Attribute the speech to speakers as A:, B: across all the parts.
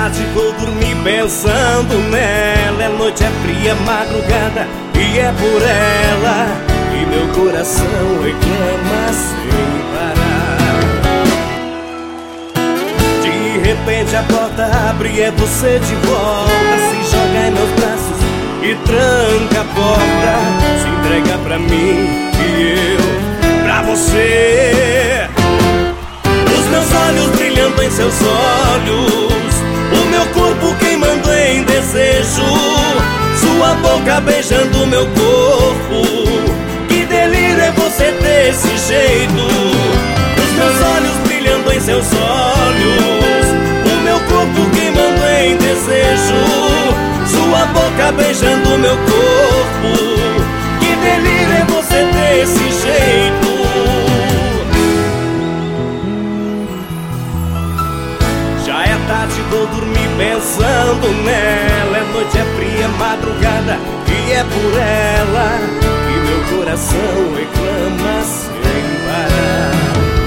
A: tarde, vou dormir pensando nela. É noite, é fria, madrugada, e é por ela que meu coração reclama sem parar. De repente a porta abre e é você de volta. Se joga em meus braços e tranca a porta. Se entrega pra mim e eu pra você. Os meus olhos brilhando em seus olhos, o meu corpo queimando em desejo, sua boca beijando meu corpo. Que delírio é você desse jeito. Os meus olhos brilhando em seus olhos, o meu corpo queimando em desejo, sua boca beijando meu corpo. Que delírio é você desse jeito. Já é tarde, vou dormir pensando nela. É noite, é fria, madrugada, e é por ela que meu coração reclama sem parar.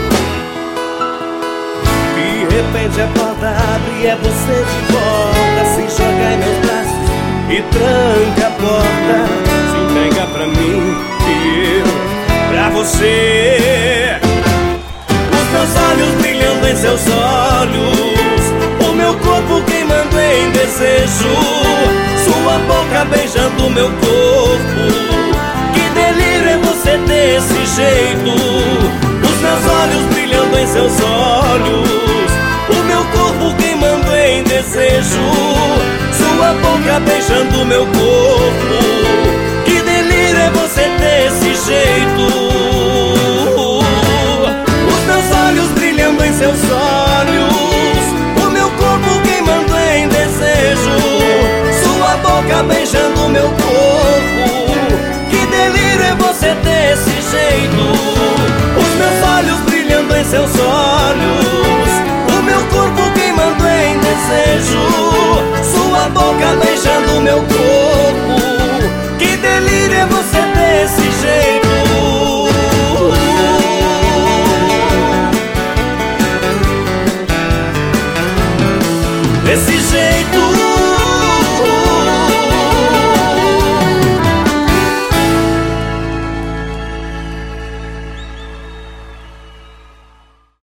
A: De repente a porta abre e é você de volta. Se joga em meus braços e tranca a porta. Se entrega pra mim e eu pra você. Os meus olhos brilhando em seus olhos, o meu corpo queimando em desejo, sua boca beijando meu corpo. Que delírio é você desse jeito. Os meus olhos brilhando em seus olhos, o meu corpo queimando em desejo, sua boca beijando meu corpo. Que delírio é você desse jeito. Os meus olhos brilhando em seus olhos,